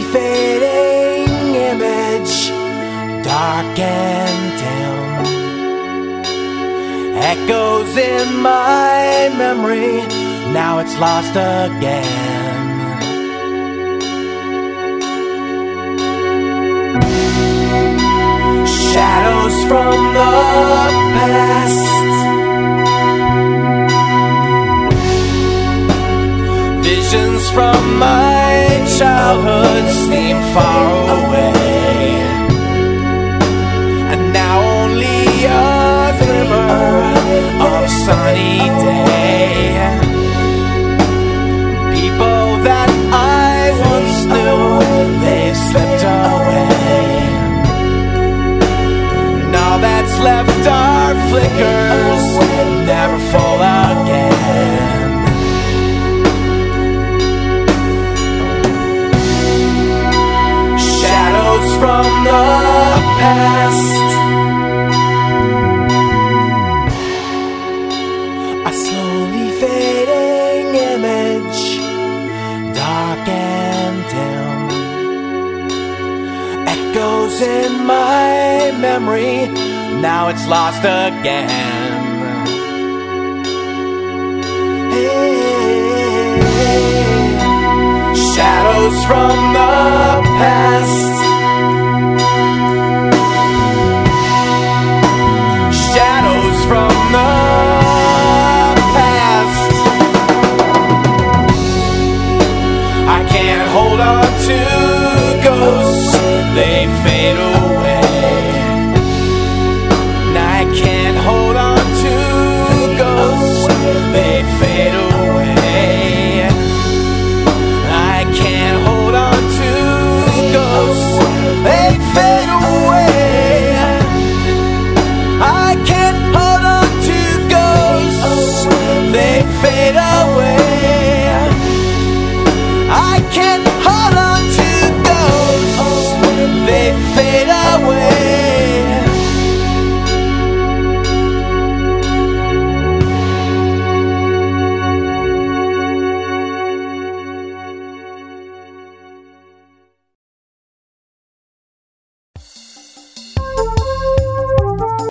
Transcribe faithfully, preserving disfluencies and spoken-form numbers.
fading image, dark and dim, echoes in my memory, now it's lost again. Shadows from the past, visions from my childhood seem far away, and now only a glimmer of a sunny day. People that I once knew, they've slipped away. All that's left are flickers, never full again. Shadows from the past, a slowly fading image, dark and dim, echoes in my memory, now it's lost again. Hey, shadows from the past,